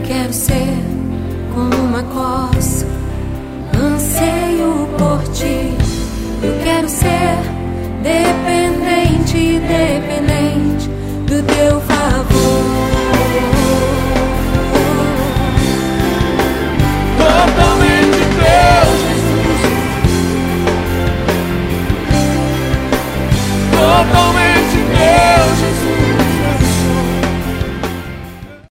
quero ser como uma coça, anseio por ti. Eu quero ser dependente, dependente